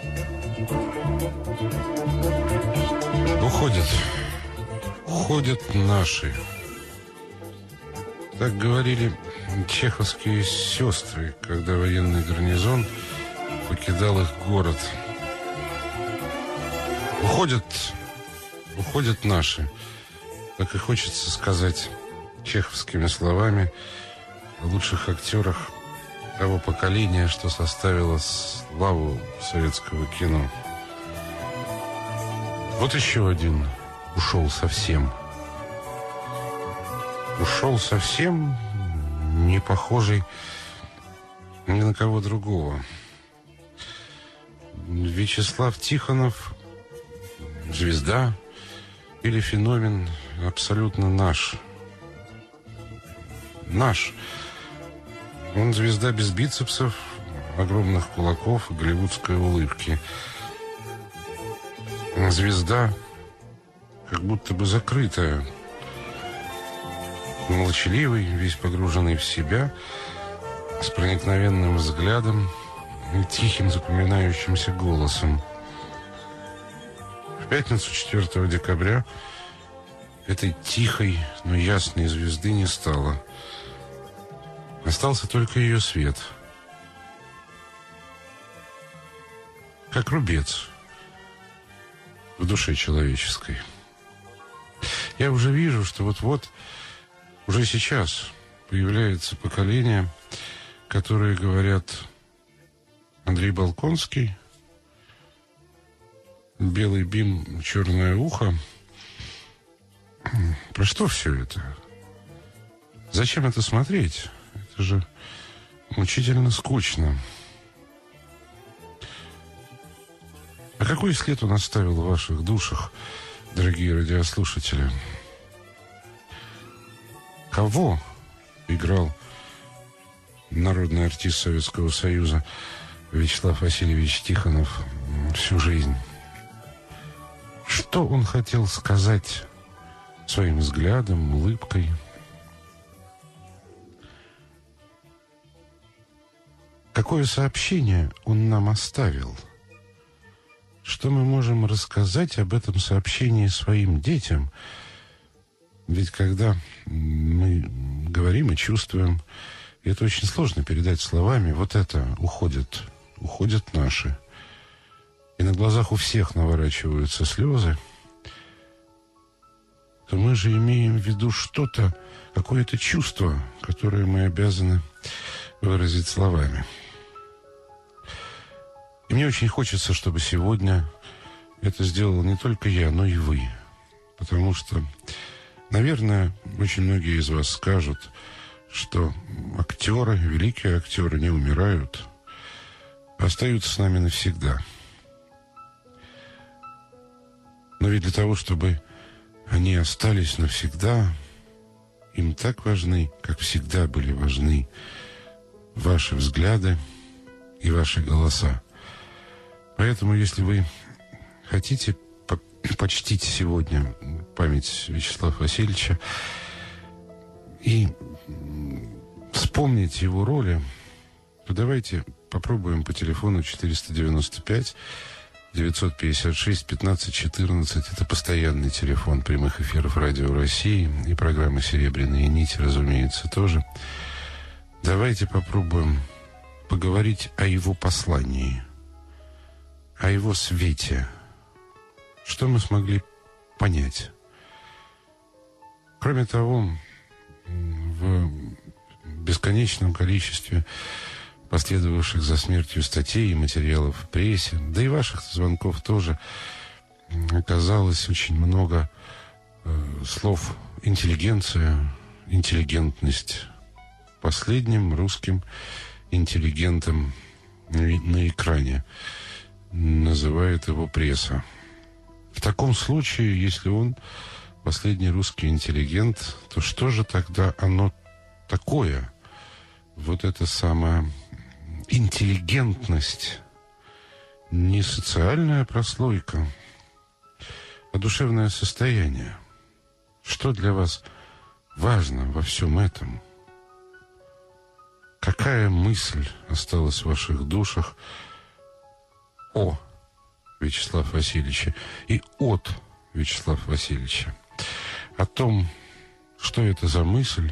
Уходят наши. Так говорили чеховские сестры, когда военный гарнизон покидал их город. Уходят наши. Так и хочется сказать чеховскими словами о лучших актерах того поколения, что составило славу советского кино. Вот еще один ушел совсем. Ушел совсем, не похожий ни на кого другого. Вячеслав Тихонов, звезда или феномен абсолютно наш. Наш. Он звезда без бицепсов, огромных кулаков и голливудской улыбки. Звезда, как будто бы закрытая. Молчаливый, весь погруженный в себя, с проникновенным взглядом и тихим запоминающимся голосом. В пятницу 4 декабря этой тихой, но ясной звезды не стало. Остался только ее свет. Как рубец в душе человеческой. Я уже вижу, что вот-вот, уже сейчас появляется поколение, которые говорят: Андрей Болконский, белый бим, черное ухо. Про что все это? Зачем это смотреть? Это же мучительно скучно. А какой след он оставил в ваших душах, дорогие радиослушатели? Кого играл народный артист Советского Союза Вячеслав Васильевич Тихонов всю жизнь? Что он хотел сказать своим взглядом, улыбкой? Какое сообщение он нам оставил? Что мы можем рассказать об этом сообщении своим детям? Ведь когда мы говорим и чувствуем, и это очень сложно передать словами, вот это уходят наши. И на глазах у всех наворачиваются слезы, то мы же имеем в виду что-то, какое-то чувство, которое мы обязаны выразить словами. И мне очень хочется, чтобы сегодня это сделал не только я, но и вы. Потому что, наверное, очень многие из вас скажут, что актеры, великие актеры не умирают, а остаются с нами навсегда. Но ведь для того, чтобы они остались навсегда, им так важны, как всегда были важны, ваши взгляды и ваши голоса. Поэтому, если вы хотите почтить сегодня память Вячеслава Васильевича и вспомнить его роли, то давайте попробуем по телефону 495 956 15 14. Это постоянный телефон прямых эфиров Радио России и программы «Серебряные нити», разумеется, тоже. Давайте попробуем поговорить о его послании, о его свете. Что мы смогли понять? Кроме того, в бесконечном количестве последовавших за смертью статей и материалов в прессе, да и ваших звонков тоже, оказалось очень много слов «интеллигенция», «интеллигентность». Последним русским интеллигентом на экране называет его пресса. В таком случае, если он последний русский интеллигент, то что же тогда оно такое? Вот эта самая интеллигентность, не социальная прослойка, а душевное состояние. Что для вас важно во всем этом? Какая мысль осталась в ваших душах о Вячеслава Васильевича и от Вячеслава Васильевича. О том, что это за мысль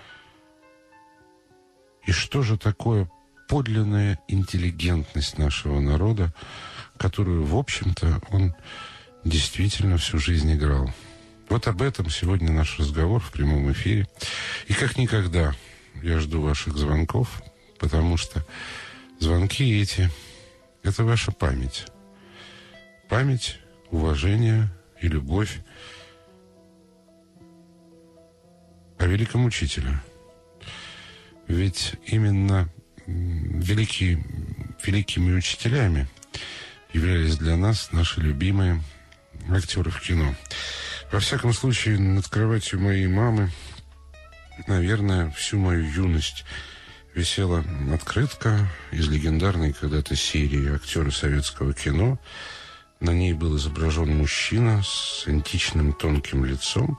и что же такое подлинная интеллигентность нашего народа, которую, в общем-то, он действительно всю жизнь играл. Вот об этом сегодня наш разговор в прямом эфире. И как никогда я жду ваших звонков, потому что звонки эти – это ваша память. Память, уважение и любовь о великом учителе. Ведь именно великими учителями являлись для нас наши любимые актеры в кино. Во всяком случае, над кроватью моей мамы, наверное, всю мою юность висела открытка из легендарной когда-то серии «Актеры советского кино». На ней был изображен мужчина с античным тонким лицом.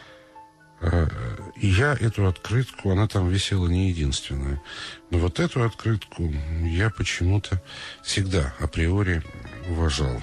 И я эту открытку, она там висела не единственная, но вот эту открытку я почему-то всегда априори уважал.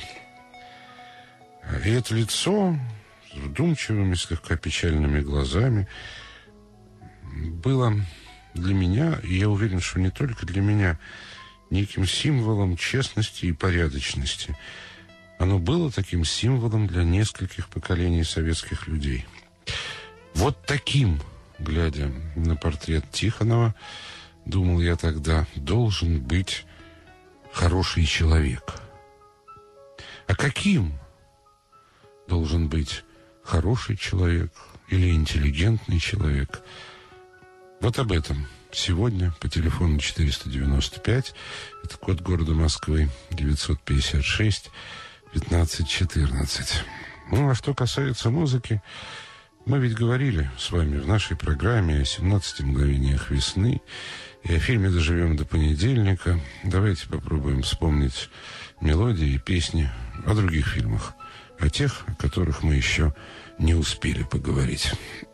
И это лицо с вдумчивыми, слегка печальными глазами было для меня, и я уверен, что не только для меня, неким символом честности и порядочности. Оно было таким символом для нескольких поколений советских людей. Вот таким, глядя на портрет Тихонова, думал я тогда, должен быть хороший человек. А каким должен быть хороший человек или интеллигентный человек? Вот об этом сегодня по телефону 495, это код города Москвы, 956 15 14. Ну, а что касается музыки, мы ведь говорили с вами в нашей программе о 17 мгновениях весны и о фильме «Доживем до понедельника». Давайте попробуем вспомнить мелодии и песни о других фильмах, о тех, о которых мы еще не успели поговорить.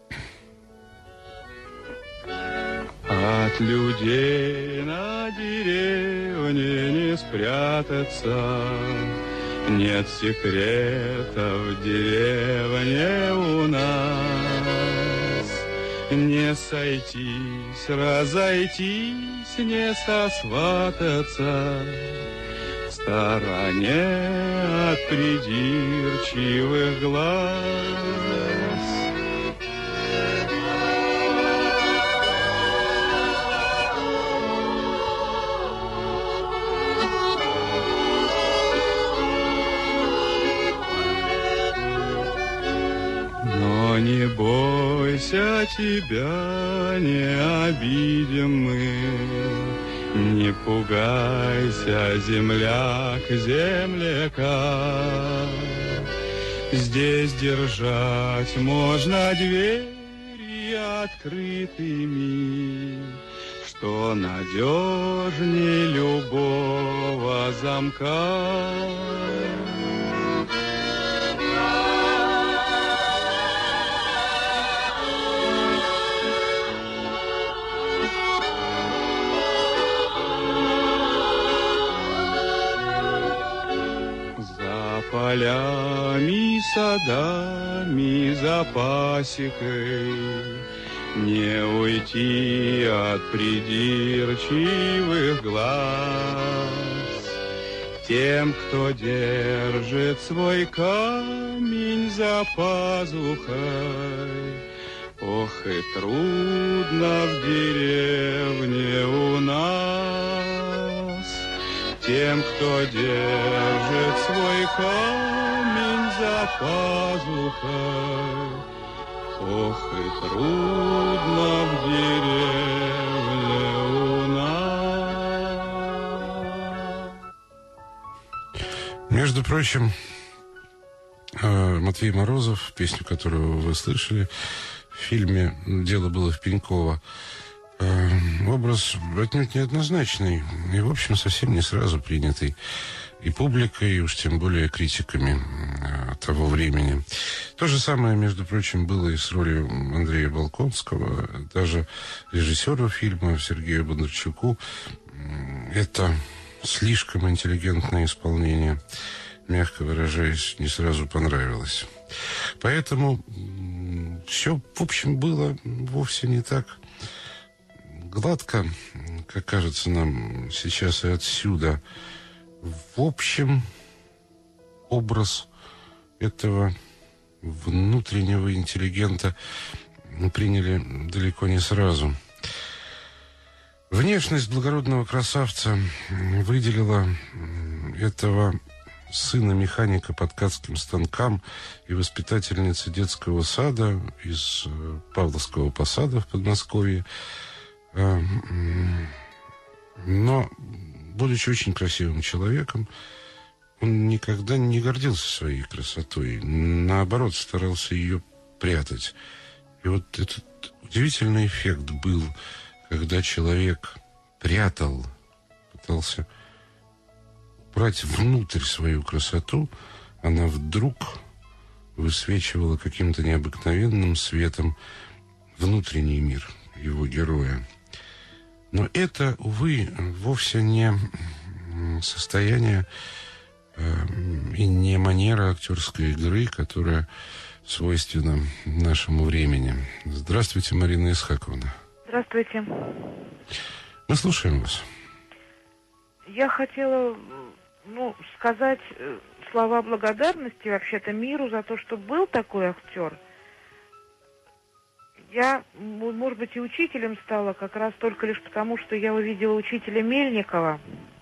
От людей на деревне не спрятаться, нет секретов в деревне у нас. Не сойтись, разойтись, не сосвататься в стороне от придирчивых глаз. Но не бойся, тебя не обидим мы, не пугайся, земляк, земляка. Здесь держать можно двери открытыми, что надежнее любого замка. Полями, садами, за пасекой не уйти от придирчивых глаз. Тем, кто держит свой камень за пазухой, ох и трудно в деревне у нас. Тем, кто держит свой камень за пазухой, ох и трудно в деревне у нас. Между прочим, Матвей Морозов, песню которую вы слышали в фильме «Дело было в Пеньково», образ отнюдь неоднозначный и, в общем, совсем не сразу принятый и публикой, и уж тем более критиками того времени. То же самое, между прочим, было и с ролью Андрея Болконского, даже режиссеру фильма Сергею Бондарчуку. Это слишком интеллигентное исполнение мягко выражаясь, не сразу понравилось. Поэтому все, в общем, было вовсе не так гладко, как кажется нам сейчас и отсюда. В общем, образ этого внутреннего интеллигента приняли далеко не сразу. Внешность благородного красавца выделила этого сына механика по ткацким станкам и воспитательницы детского сада из Павловского посада в Подмосковье. Но, будучи очень красивым человеком, он никогда не гордился своей красотой. Наоборот, старался ее прятать. И вот этот удивительный эффект был, когда человек прятал, пытался убрать внутрь свою красоту, она вдруг высвечивала каким-то необыкновенным светом внутренний мир его героя. Но это, увы, вовсе не состояние и не манера актерской игры, которая свойственна нашему времени. Здравствуйте, Марина Исхаковна. Здравствуйте. Мы слушаем вас. Я хотела, сказать слова благодарности вообще-то миру за то, что был такой актер. Я, может быть, и учителем стала как раз только лишь потому, что я увидела учителя Мельникова.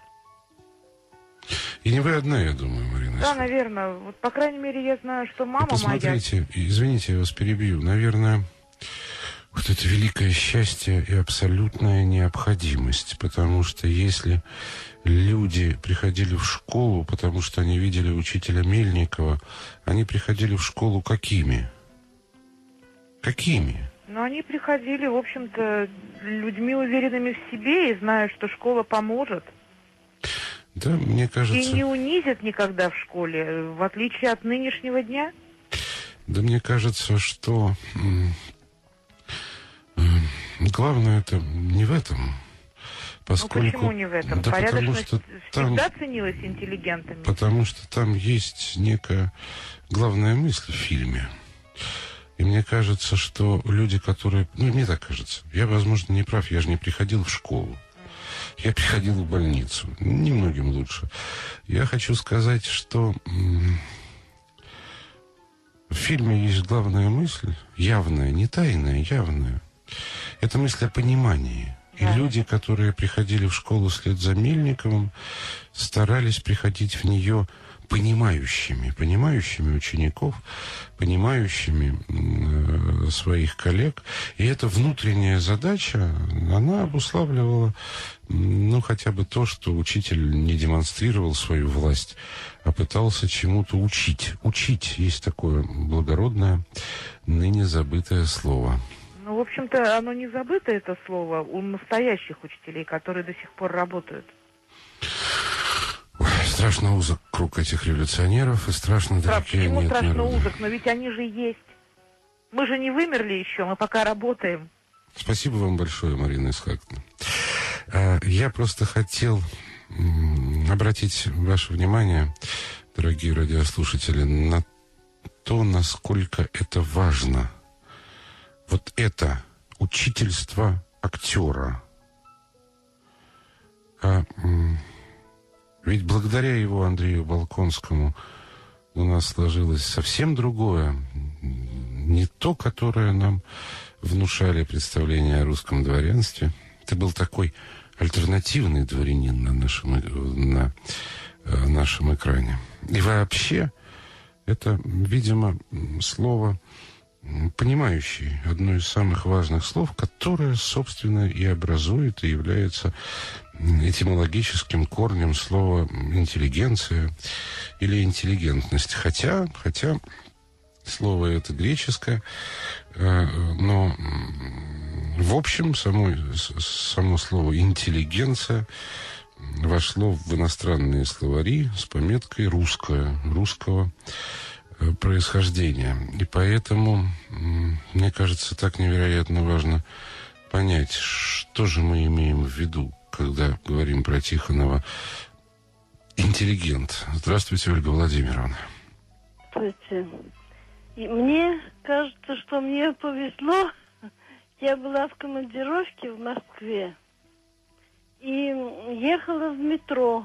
И не вы одна, я думаю, Марина. Да, наверное. Вот, по крайней мере, я знаю, что мама посмотрите, извините, я вас перебью. Наверное, вот это великое счастье и абсолютная необходимость. Потому что если люди приходили в школу, потому что они видели учителя Мельникова, они приходили в школу какими? Какими? Но они приходили, в общем-то, людьми, уверенными в себе, и зная, что школа поможет. Да, мне кажется... И не унизит никогда в школе, в отличие от нынешнего дня. Да, мне кажется, что главное это не в этом. Поскольку... Ну, почему не в этом? Да, порядочность потому что там... всегда ценилась интеллигентами. Потому что там есть некая главная мысль в фильме. И мне кажется, что люди, которые... мне так кажется. Я, возможно, не прав. Я же не приходил в школу. Я приходил в больницу. Немногим лучше. Я хочу сказать, что в фильме есть главная мысль, явная, не тайная, явная. Это мысль о понимании. И люди, которые приходили в школу вслед за Мельниковым, старались приходить в нее понимающими учеников, понимающими своих коллег. И эта внутренняя задача, она обуславливала, хотя бы то, что учитель не демонстрировал свою власть, а пытался чему-то учить. Учить есть такое благородное, ныне забытое слово. В общем-то, оно не забыто, это слово, у настоящих учителей, которые до сих пор работают. Страшно узок круг этих революционеров, и страшно далекие Почему нет страшно народа. узок? Но ведь они же есть. Мы же не вымерли еще, мы пока работаем. Спасибо вам большое, Марина Исхаковна. Я просто хотел обратить ваше внимание, дорогие радиослушатели, на то, насколько это важно. Вот это учительство актера. Ведь благодаря его, Андрею Болконскому, у нас сложилось совсем другое. Не то, которое нам внушали представления о русском дворянстве. Это был такой альтернативный дворянин на нашем экране. И вообще, это, видимо, слово понимающий, одно из самых важных слов, которое, собственно, и образует, и является этимологическим корнем слова интеллигенция или интеллигентность. Хотя слово это греческое, но в общем само слово интеллигенция вошло в иностранные словари с пометкой русского происхождения. И поэтому, мне кажется, так невероятно важно понять, что же мы имеем в виду, когда говорим про Тихонова интеллигент. Здравствуйте, Ольга Владимировна. Здравствуйте. И мне кажется, что мне повезло. Я была в командировке в Москве и ехала в метро.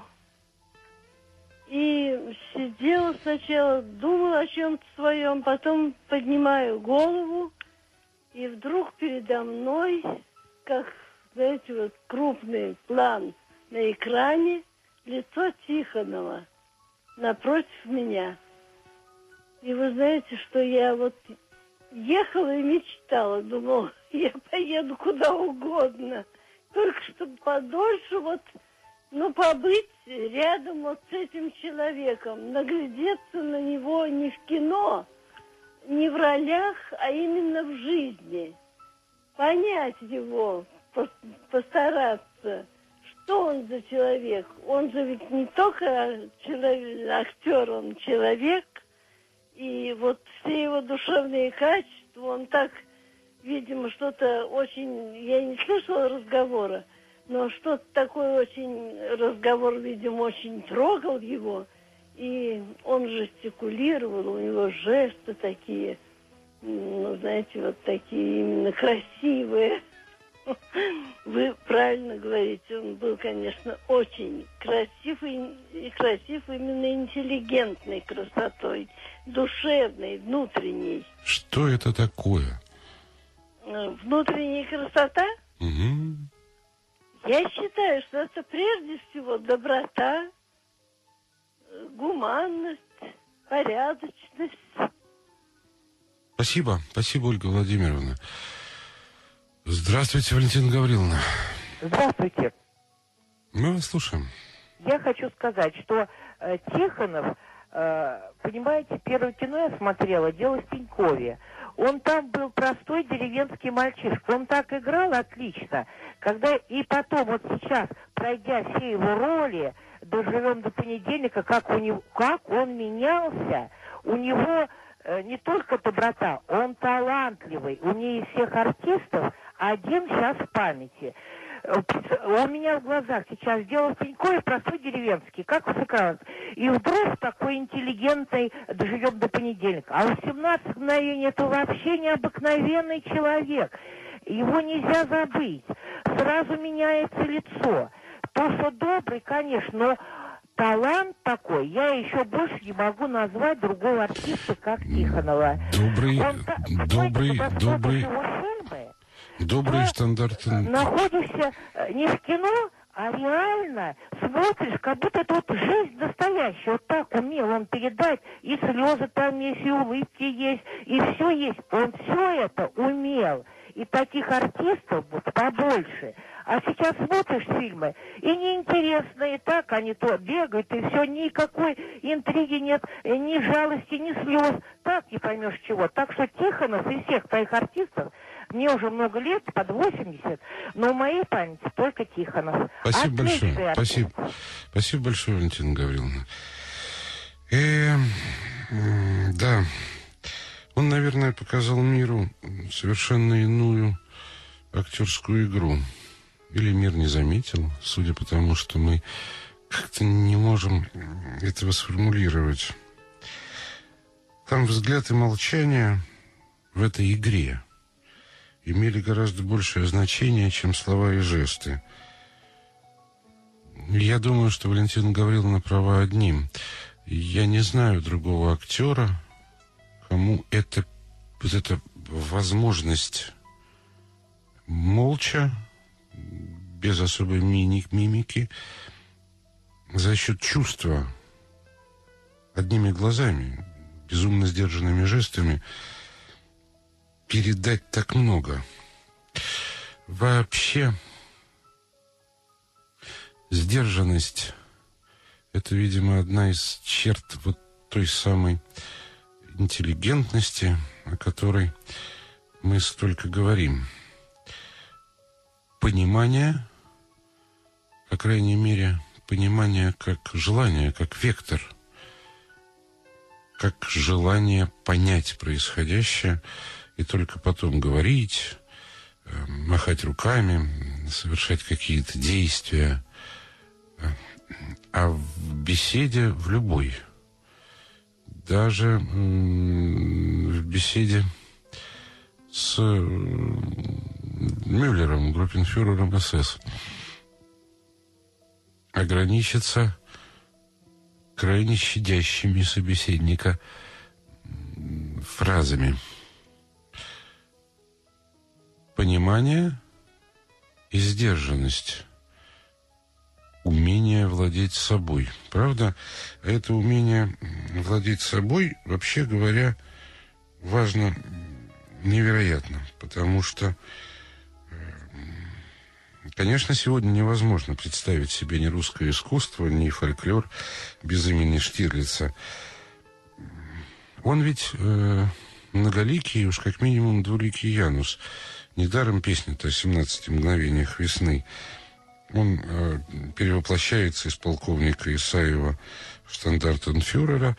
И сидела сначала, думала о чем-то своем, потом поднимаю голову, и вдруг передо мной, как, знаете, вот крупный план на экране, лицо Тихонова напротив меня. И вы знаете, что я вот ехала и мечтала, думала, я поеду куда угодно, только чтобы подольше вот, побыть рядом вот с этим человеком, наглядеться на него не в кино, не в ролях, а именно в жизни. Понять его, постараться, что он за человек. Он же ведь не только актер, он человек. И вот все его душевные качества, он так, видимо, что-то очень... Я не слышала разговора, но что-то такое очень... Разговор, видимо, очень трогал его. И он жестикулировал, у него жесты такие, знаете, вот такие именно красивые. Вы правильно говорите, он был, конечно, очень красивый, и красив именно интеллигентной красотой, душевной, внутренней. Что это такое? Внутренняя красота? Угу. Я считаю, что это прежде всего доброта, гуманность, порядочность. Спасибо, Ольга Владимировна. Здравствуйте, Валентина Гавриловна. Здравствуйте. Мы вас слушаем. Я хочу сказать, что Тихонов, понимаете, первое кино я смотрела, «Дело в Пенькове». Он там был простой деревенский мальчишка. Он так играл отлично. И потом, вот сейчас, пройдя все его роли, доживем до понедельника, как он менялся, у него не только доброта, он талантливый. У меня из всех артистов один сейчас в памяти. У меня в глазах сейчас «Дело в Пенькове», простой деревенский, как сыгралось. И вдруг такой интеллигентный «Доживем до понедельника». А 18 мгновений — это вообще необыкновенный человек. Его нельзя забыть. Сразу меняется лицо. То, что добрый, конечно, но талант такой, я еще больше не могу назвать другого артиста, как Тихонова. Добрые стандарты. Находишься не в кино, а реально смотришь, как будто это вот жизнь настоящая. Вот так умел он передать. И слезы там есть, и улыбки есть, и все есть. Он все это умел. И таких артистов вот побольше. А сейчас смотришь фильмы, и неинтересно, и так они то бегают, и все, никакой интриги нет, ни жалости, ни слез. Так не поймешь чего. Так что Тихонов из всех твоих артистов, мне уже много лет, под 80, но в моей памяти только Тихонов. Спасибо большое. Спасибо большое, Валентина Гавриловна. Да, он, наверное, показал миру совершенно иную актерскую игру. Или мир не заметил, судя по тому, что мы как-то не можем этого сформулировать. Там взгляд и молчание в этой игре имели гораздо большее значение, чем слова и жесты. Я думаю, что Валентина Гавриловна права одним. Я не знаю другого актера, кому эта возможность молча, без особой мимики, за счет чувства, одними глазами, безумно сдержанными жестами, передать так много. Вообще, сдержанность — это, видимо, одна из черт вот той самой интеллигентности, о которой мы столько говорим. Понимание, по крайней мере, понимание как желание, как вектор, как желание понять происходящее и только потом говорить, махать руками, совершать какие-то действия. А в беседе, в любой, даже в беседе с Мюллером, группенфюрером СС, ограничиться крайне щадящими собеседника фразами. Понимание и сдержанность. Умение владеть собой. Правда, это умение владеть собой, вообще говоря, важно невероятно. Потому что, конечно, сегодня невозможно представить себе ни русское искусство, ни фольклор без имени Штирлица. Он ведь многоликий, уж как минимум двуликий Янус. Недаром песня-то о 17 мгновениях весны. Он перевоплощается из полковника Исаева в штандартенфюрера,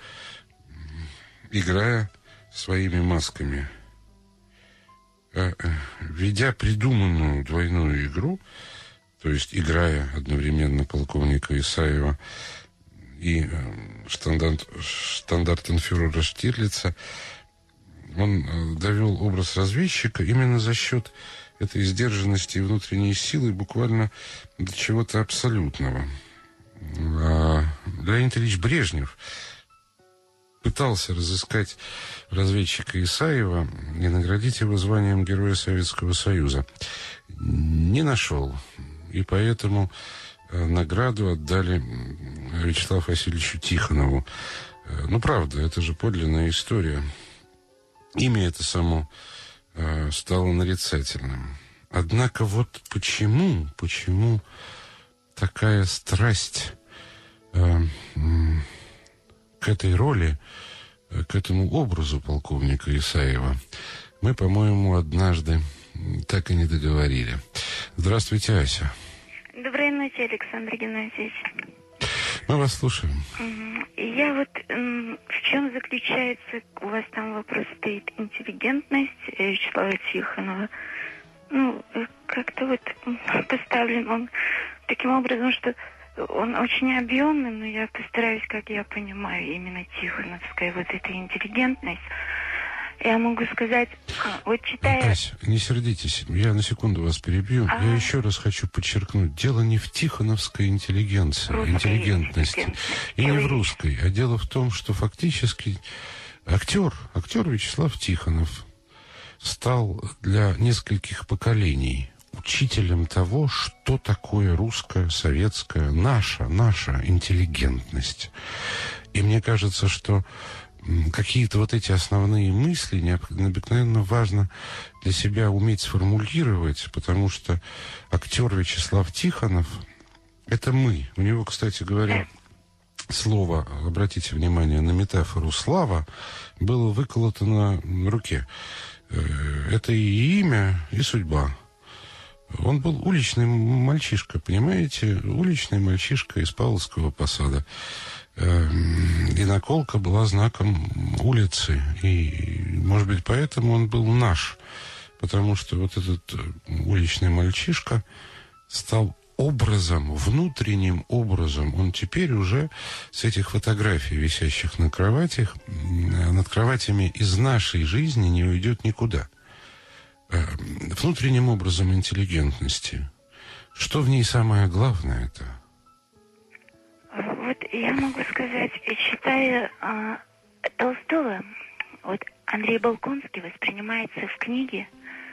играя своими масками. Ведя придуманную двойную игру, то есть играя одновременно полковника Исаева и штандартенфюрера Штирлица, он довел образ разведчика именно за счет этой сдержанности и внутренней силы буквально до чего-то абсолютного. Леонид Ильич Брежнев пытался разыскать разведчика Исаева и наградить его званием Героя Советского Союза. Не нашел. И поэтому награду отдали Вячеславу Васильевичу Тихонову. Ну, правда, это же подлинная история. Имя это само стало нарицательным. Однако вот почему такая страсть к этой роли, к этому образу полковника Исаева, мы, по-моему, однажды так и не договорили. Здравствуйте, Ася. Доброй ночи, Александр Геннадьевич. Мы вас слушаем. Я вот в чем заключается, у вас там вопрос стоит, интеллигентность Вячеслава Тихонова. Ну, как-то вот поставлен он таким образом, что он очень объемный, но я постараюсь, как я понимаю, именно тихоновская вот эта интеллигентность. Я могу сказать, вот читая... Тась, не сердитесь, я на секунду вас перебью. Я еще раз хочу подчеркнуть, дело не в тихоновской интеллигенции, интеллигентности, и не в русской, а дело в том, что фактически актер Вячеслав Тихонов стал для нескольких поколений учителем того, что такое русская, советская, наша интеллигентность. И мне кажется, что какие-то вот эти основные мысли необыкновенно важно для себя уметь сформулировать, потому что актер Вячеслав Тихонов — это мы. У него, кстати говоря, слово, обратите внимание на метафору «слава», было выколото на руке. Это и имя, и судьба. Он был уличный мальчишка, понимаете? Уличный мальчишка из Павловского посада. И наколка была знаком улицы. И, может быть, поэтому он был наш. Потому что вот этот уличный мальчишка стал образом, внутренним образом. Он теперь уже с этих фотографий, висящих на кроватях, над кроватями из нашей жизни не уйдет никуда. Внутренним образом интеллигентности. Что в ней самое главное-то? Вот я могу сказать, читая Толстого, вот Андрей Болконский воспринимается в книге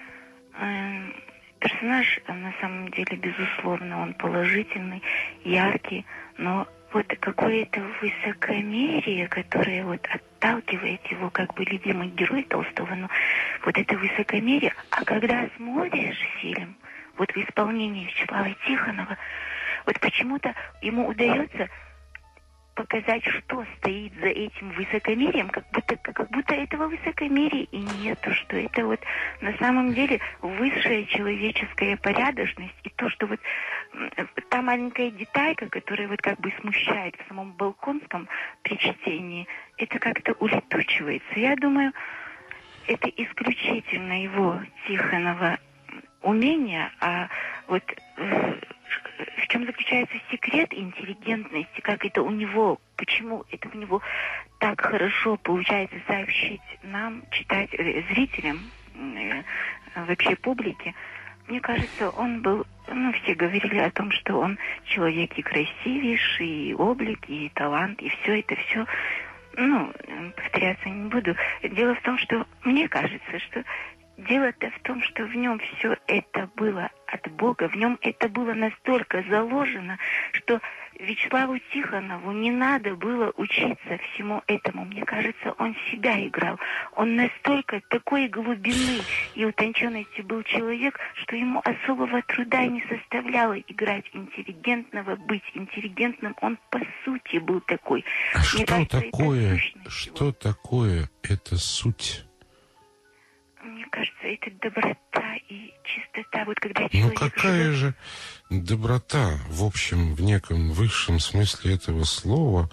персонаж, на самом деле, безусловно, он положительный, яркий, но вот какое-то высокомерие, которое вот отталкивает его, как бы любимый герой Толстого, но вот это высокомерие, а когда смотришь фильм, вот в исполнении Вячеслава Тихонова, вот почему-то ему удается показать, что стоит за этим высокомерием, как будто этого высокомерия и нету, что это вот на самом деле высшая человеческая порядочность, и то, что вот та маленькая деталька, которая вот как бы смущает в самом Болконском при чтении, это как-то улетучивается. Я думаю, это исключительно его, Тихонова, умение, а вот в чем заключается секрет интеллигентности, как это у него, почему это у него так хорошо получается сообщить нам, читать, зрителям, вообще публике. Мне кажется, он был, все говорили о том, что он человек и красивейший, и облик, и талант, и все это, все, повторяться не буду. Дело в том, что мне кажется, что дело-то в том, что в нем все это было от Бога, в нем это было настолько заложено, что Вячеславу Тихонову не надо было учиться всему этому. Мне кажется, он себя играл. Он настолько такой глубины и утонченности был человек, что ему особого труда не составляло играть интеллигентного, быть интеллигентным. Он по сути был такой. А что такое эта суть? Мне кажется, это доброта и чистота. Вот когда человек какая же доброта, в общем, в неком высшем смысле этого слова,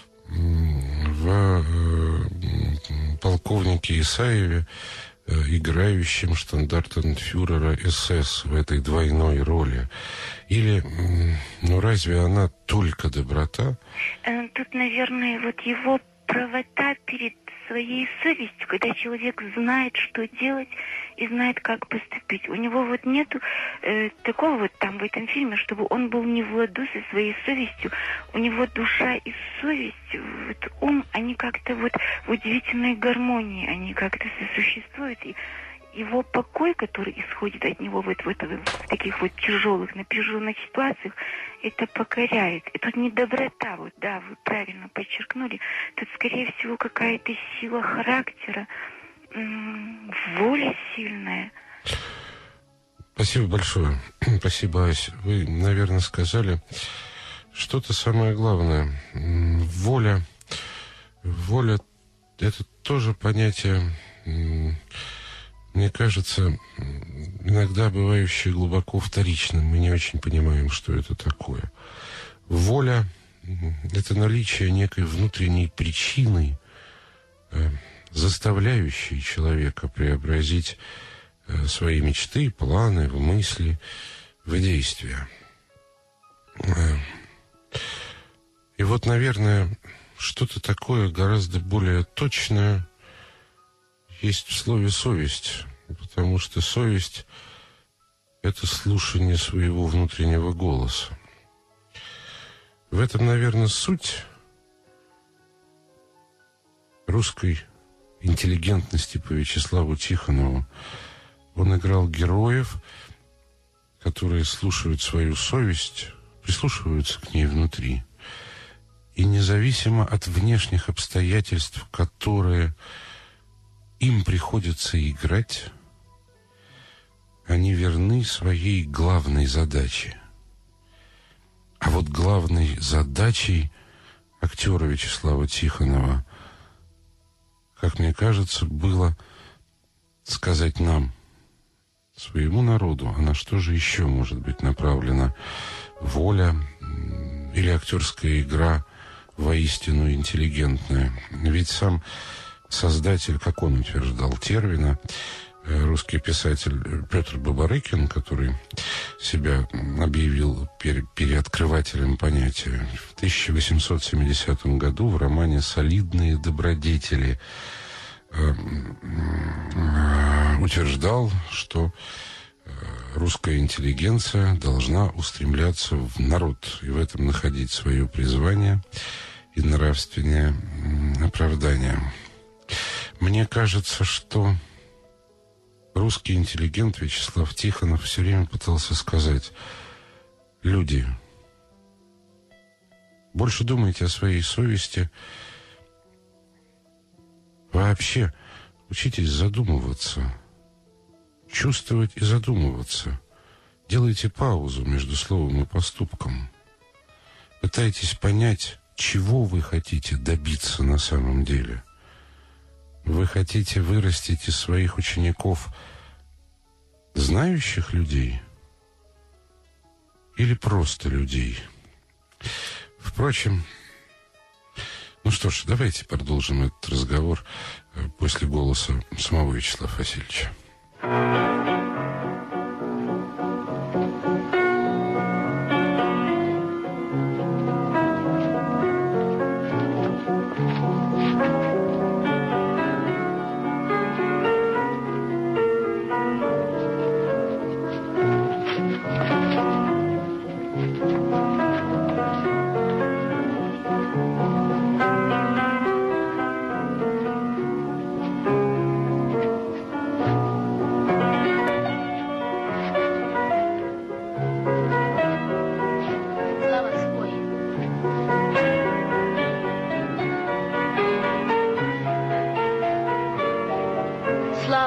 в полковнике Исаеве, играющем штандартенфюрера СС в этой двойной роли? Или, разве она только доброта? Тут, наверное, вот его правота перед своей совестью, когда человек знает, что делать и знает, как поступить. У него вот нету такого вот там в этом фильме, чтобы он был не в ладу со своей совестью. У него душа и совесть, вот ум, они как-то вот в удивительной гармонии, они как-то сосуществуют. И его покой, который исходит от него вот в таких вот тяжелых, напряженных ситуациях, это покоряет. И тут не доброта, вот, да, вы правильно подчеркнули. Тут, скорее всего, какая-то сила характера, воля сильная. Спасибо большое. Спасибо, Ася. Вы, наверное, сказали что-то самое главное. Воля. Воля – это тоже понятие, мне кажется, иногда бывающее глубоко вторичным. Мы не очень понимаем, что это такое. Воля – это наличие некой внутренней причины, заставляющей человека преобразить свои мечты, планы, в мысли, в действия. И вот, наверное, что-то такое гораздо более точное есть в слове «совесть», потому что совесть – это слушание своего внутреннего голоса. В этом, наверное, суть русской интеллигентности по Вячеславу Тихонову. Он играл героев, которые слушают свою совесть, прислушиваются к ней внутри. И независимо от внешних обстоятельств, которые им приходится играть, они верны своей главной задаче. А вот главной задачей актера Вячеслава Тихонова, как мне кажется, было сказать нам, своему народу, а на что же еще может быть направлена воля или актерская игра воистину интеллигентная. Ведь сам создатель, как он утверждал, термина, русский писатель Петр Бабарыкин, который себя объявил переоткрывателем понятия, в 1870 году в романе «Солидные добродетели» утверждал, что русская интеллигенция должна устремляться в народ и в этом находить свое призвание и нравственное оправдание. Мне кажется, что русский интеллигент Вячеслав Тихонов все время пытался сказать: люди, больше думайте о своей совести, вообще учитесь задумываться, чувствовать и задумываться. Делайте паузу между словом и поступком. Пытайтесь понять, чего вы хотите добиться на самом деле. Вы хотите вырастить из своих учеников знающих людей или просто людей? Впрочем, ну что ж, давайте продолжим этот разговор после голоса самого Вячеслава Васильевича.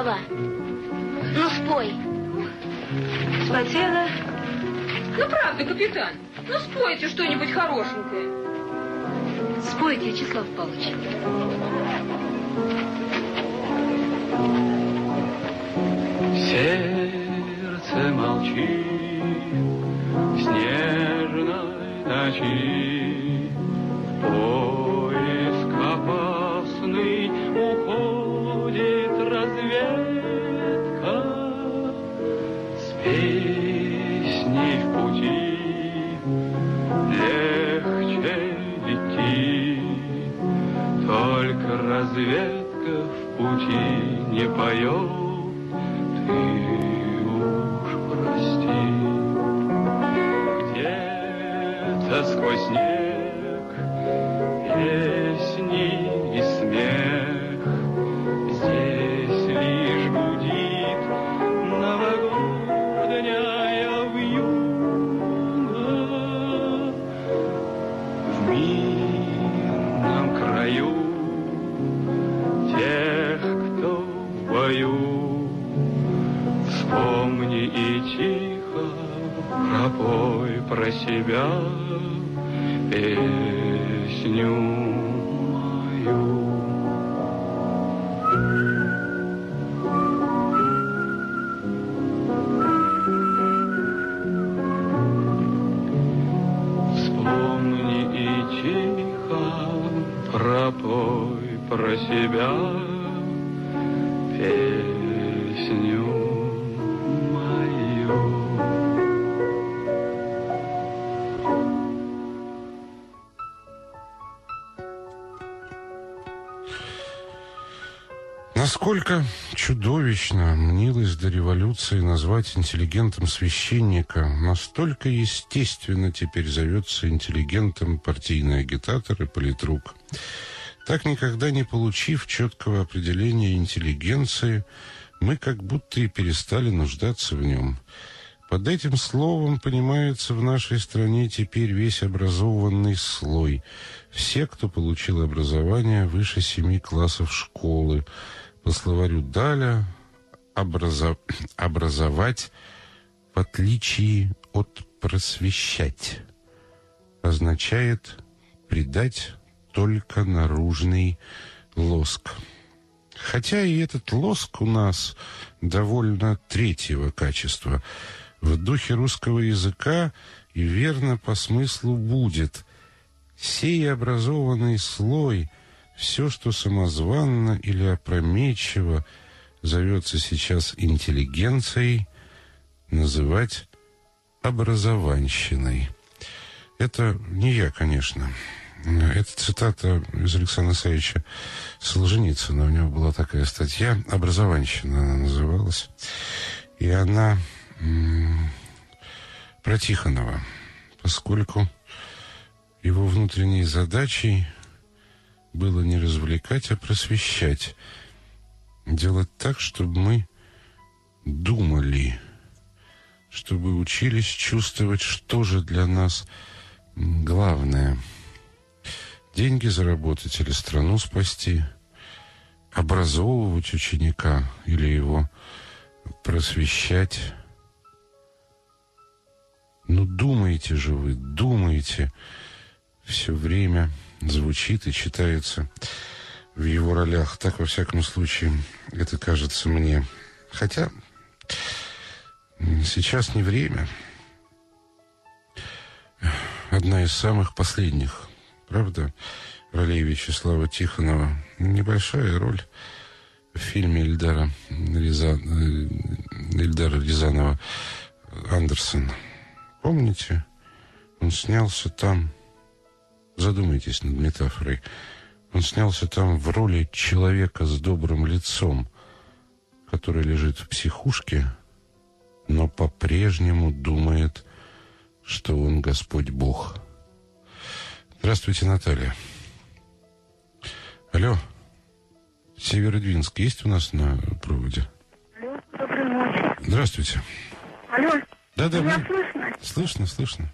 слова. Ну, спой. Вспотела? Ну, правда, капитан. Ну, спойте что-нибудь хорошенькое. Спойте, Вячеслав Павлович. Сердце молчит в снежной ночи, поиск опасный уходит разведка с песней в пути. Легче идти, только разведка в пути не поет. Ты уж прости, где-то сквозь снег песни и смех, здесь лишь гудит новогодняя вьюга. В мирном краю тех, кто в бою, вспомни и тихо пропой про себя песню мою. Вспомни и тихо пропой про себя песню. Насколько чудовищно мнилось до революции назвать интеллигентом священника, настолько естественно теперь зовется интеллигентом партийный агитатор и политрук. Так никогда не получив четкого определения интеллигенции, мы как будто и перестали нуждаться в нем. Под этим словом понимается в нашей стране теперь весь образованный слой. Все, кто получил образование выше 7 классов школы. По словарю Даля, образовать, в отличие от просвещать, означает придать только наружный лоск. Хотя и этот лоск у нас довольно третьего качества. В духе русского языка и верно по смыслу будет. Сей образованный слой, все, что самозванно или опрометчиво зовется сейчас интеллигенцией, называть образованщиной. Это не я, конечно. Это цитата из Александра Исаевича Солженицына. У него была такая статья «Образованщина» она называлась. И она про Тихонова, поскольку его внутренней задачей было не развлекать, а просвещать. Делать так, чтобы мы думали, чтобы учились чувствовать, что же для нас главное. Деньги заработать или страну спасти, образовывать ученика или его просвещать. Ну, думаете же вы, думаете. Все время звучит и читается в его ролях. Так, во всяком случае, это кажется мне. Хотя сейчас не время. Одна из самых последних, правда, ролей Вячеслава Тихонова. Небольшая роль в фильме Эльдара Рязанова «Андерсон». Помните? Он снялся там, задумайтесь над метафорой, он снялся там в роли человека с добрым лицом, который лежит в психушке, но по-прежнему думает, что он Господь Бог. Здравствуйте, Наталья. Алло, Северодвинск есть у нас на проводе? Алло, доброй ночи. Здравствуйте. Алло, да-да, меня слышно? Слышно.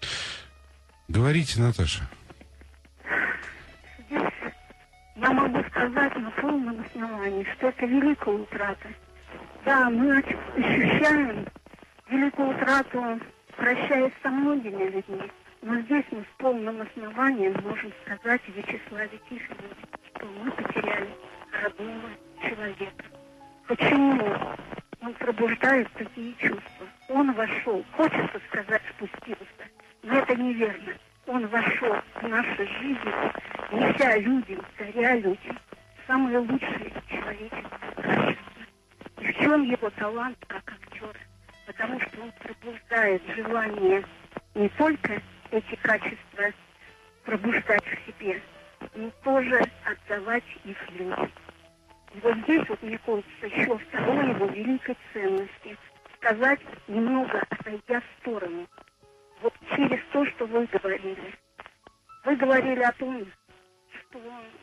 Говорите, Наташа. Я могу сказать на полном основании, что это великая утрата. Да, мы ощущаем великую утрату, прощаясь со многими людьми. Но здесь мы с полным основанием можем сказать о Вячеславе Тихонове, что мы потеряли родного человека. Почему он пробуждает такие чувства? Он вошел, хочется сказать, спустился, но это неверно. Он вошел в нашу жизнь, неся людям, даря людям самые лучшие человеческие качества. И в чем его талант как актера? Потому что он пробуждает желание не только эти качества пробуждать в себе, но тоже отдавать их людям. И вот здесь вот, мне кажется, еще второй его великой ценности. Сказать немного, отойдя в сторону. Вот через то, что вы говорили. Вы говорили о том, что...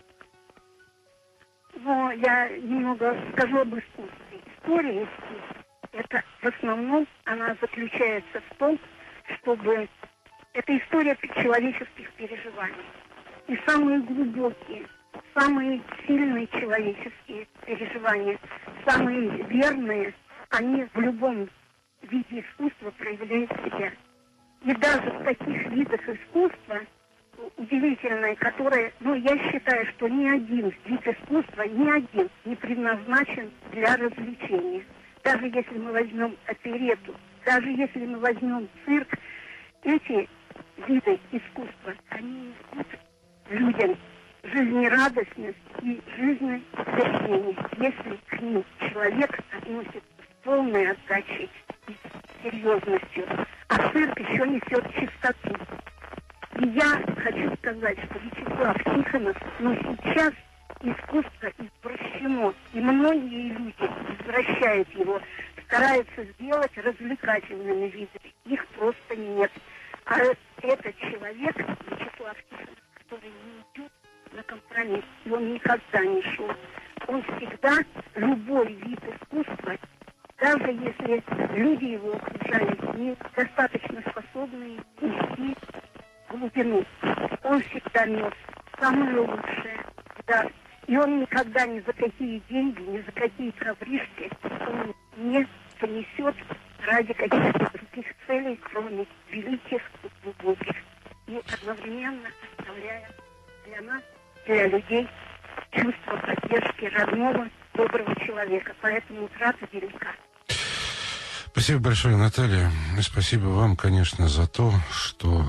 Но я немного скажу об искусстве. История искусства, это в основном, она заключается в том, чтобы... Это история человеческих переживаний. И самые глубокие, самые сильные человеческие переживания, самые верные, они в любом виде искусства проявляют себя. И даже в таких видах искусства, удивительные, которые, я считаю, что ни один вид искусства, ни один не предназначен для развлечения. Даже если мы возьмем оперетту, даже если мы возьмем цирк, эти виды искусства, они несут людям жизнерадостность и жизнетерпение, если к ним человек относится с полной отдачей и серьезностью. А цирк еще несет чистоту. И я хочу сказать, что Вячеслав Тихонов, сейчас искусство извращено, и многие люди извращают его, стараются сделать развлекательными видами. Их просто нет. А этот человек, Вячеслав Тихонов, который не идет на компромисс, и он никогда не шел. Он всегда любой вид искусства, даже если люди его окружали недостаточно способные нести глубину, он всегда нес самое лучшее. Да. И он никогда ни за какие деньги, ни за какие ковришки он не понесет ради каких-то других целей, кроме великих и глубоких. И одновременно оставляя для нас, для людей, чувство поддержки родного, доброго человека. Поэтому утрата велика. Спасибо большое, Наталья. И спасибо вам, конечно, за то, что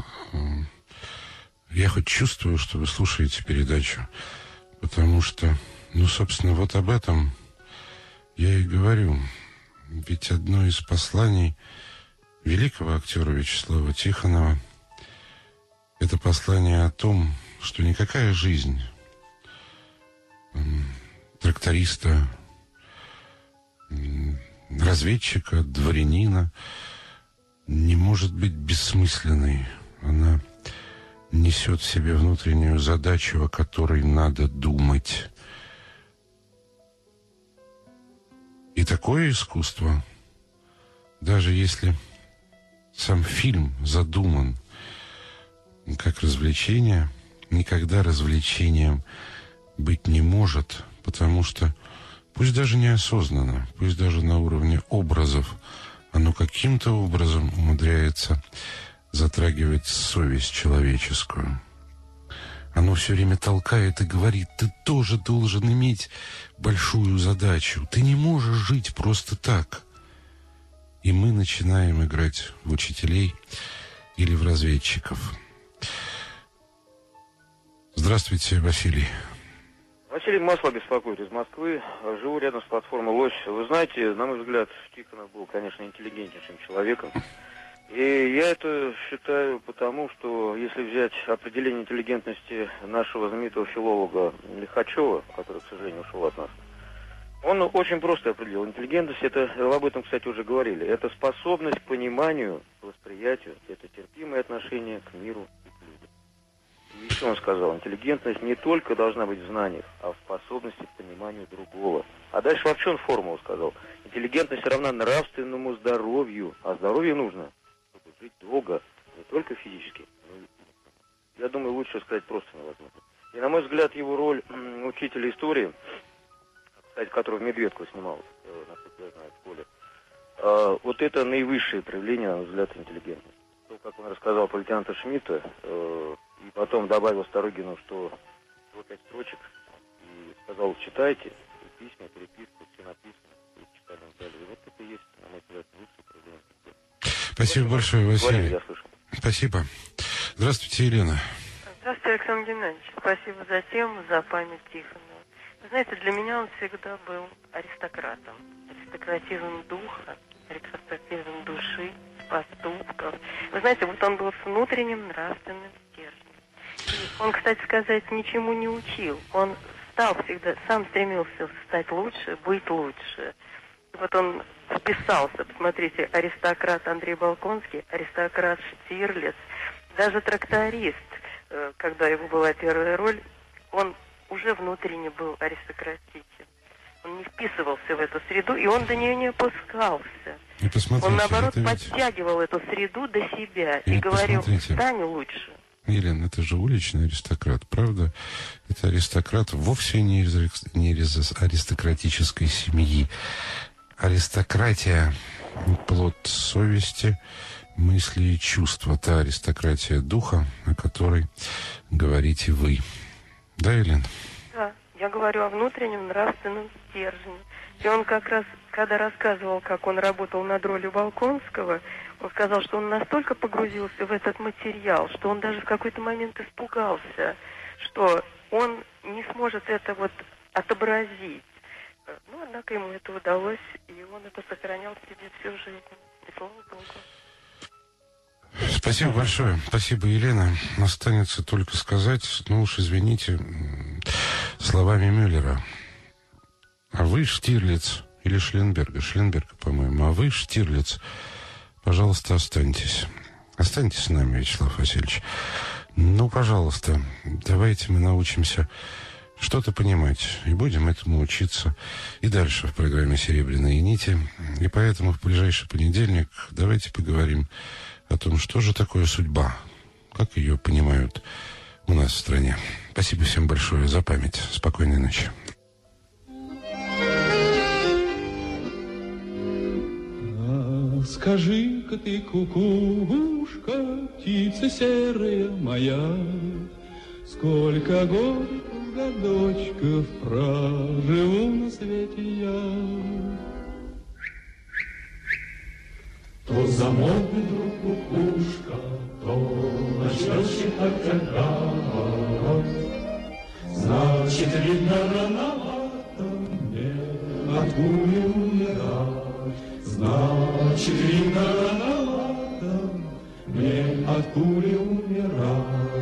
я хоть чувствую, что вы слушаете передачу. Потому что, собственно, вот об этом я и говорю. Ведь одно из посланий великого актера Вячеслава Тихонова — это послание о том, что никакая жизнь тракториста, разведчика, дворянина не может быть бессмысленной. Она несет в себе внутреннюю задачу, о которой надо думать. И такое искусство, даже если сам фильм задуман как развлечение, никогда развлечением быть не может, потому что, пусть даже неосознанно, пусть даже на уровне образов, оно каким-то образом умудряется затрагивать совесть человеческую. Оно все время толкает и говорит: ты тоже должен иметь большую задачу. Ты не можешь жить просто так. И мы начинаем играть в учителей или в разведчиков. Здравствуйте, Василий. Василий Маслов беспокоит из Москвы. Живу рядом с платформой «Лось». Вы знаете, на мой взгляд, Тихонов был, конечно, интеллигентнейшим человеком. И я это считаю потому, что если взять определение интеллигентности нашего знаменитого филолога Лихачева, который, к сожалению, ушел от нас, он очень просто определил. Интеллигентность, это, об этом, кстати, уже говорили, это способность к пониманию, к восприятию, это терпимое отношение к миру и к людям. И еще он сказал, интеллигентность не только должна быть в знаниях, а в способности к пониманию другого. А дальше вообще он формулу сказал. Интеллигентность равна нравственному здоровью, а здоровье нужно жить долго, не только физически, но и... Я думаю, лучше сказать просто невозможно. И, на мой взгляд, его роль учителя истории, кстати, который в Медведку снимал, насколько я знаю, в школе. Вот это наивысшее проявление, на мой взгляд, интеллигентности. То, как он рассказал про лейтенанта Шмидта, и потом добавил Старыгину, что всего 5 строчек, и сказал, читайте, и письма, переписку, все написано, и читали и далее. И вот это и есть, на мой взгляд, высшее проявление интеллигентности. Спасибо большое, Василий. Я слышал. Спасибо. Здравствуйте, Елена. Здравствуйте, Александр Геннадьевич. Спасибо за тему, за память Тихонова. Вы знаете, для меня он всегда был аристократом. Аристократизм духа, аристократизм души, поступков. Вы знаете, вот он был с внутренним нравственным стержнем. И он, кстати сказать, ничему не учил. Он стал всегда, сам стремился стать лучше, быть лучше. И вот он вписался, посмотрите, аристократ Андрей Болконский, аристократ Штирлиц, даже тракторист, когда его была первая роль, он уже внутренне был аристократичен. Он не вписывался в эту среду, и он до нее не опускался. Он, наоборот, подтягивал эту среду до себя и говорил, стань лучше. Елена, это же уличный аристократ, правда? Это аристократ вовсе не из аристократической семьи. Аристократия – плод совести, мысли и чувства. Та аристократия духа, о которой говорите вы. Да, Елена? Да, я говорю о внутреннем нравственном стержне. И он как раз, когда рассказывал, как он работал над ролью Болконского, он сказал, что он настолько погрузился в этот материал, что он даже в какой-то момент испугался, что он не сможет это вот отобразить. Ну, однако ему это удалось, и он это сохранял в себе всю жизнь. И слава Богу. Спасибо большое. Спасибо, Елена. Останется только сказать, ну уж извините, словами Мюллера. А вы, Штирлиц, или Шелленберга, по-моему, а вы, Штирлиц, пожалуйста, останьтесь. Останьтесь с нами, Вячеслав Васильевич. Ну, пожалуйста, давайте мы научимся что-то понимать, и будем этому учиться и дальше в программе «Серебряные нити». И поэтому в ближайший понедельник давайте поговорим о том, что же такое судьба, как ее понимают у нас в стране. Спасибо всем большое за память. Спокойной ночи. Скажи-ка ты, кукушка, птица серая моя, сколько годочков проживу на свете я. То замолкнет вдруг кукушка, то начнет считать оград. Значит, видно, рановато мне от пули умирать. Значит, видно, рановато мне от пули умирать.